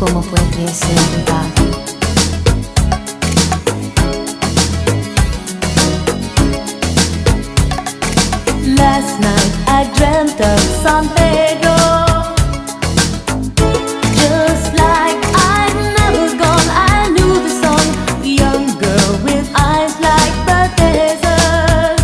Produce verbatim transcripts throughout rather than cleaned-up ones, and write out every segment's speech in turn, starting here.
¿Cómo puede ser verdad? Last night I dreamt of San Pedro, just like I'm never gone. I knew the song, a young girl with eyes like the desert.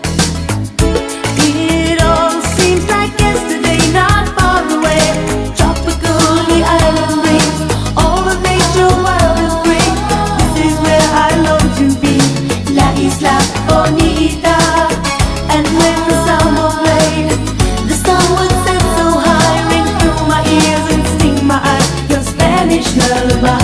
It all seems like yesterday, not far away. Tropical, the island breeze, all the nature wild and free. This is where I long to be, La Isla Bonita. And when the sound was played, the sun would set so high, ring through my ears and sting my eyes. Your Spanish lullaby.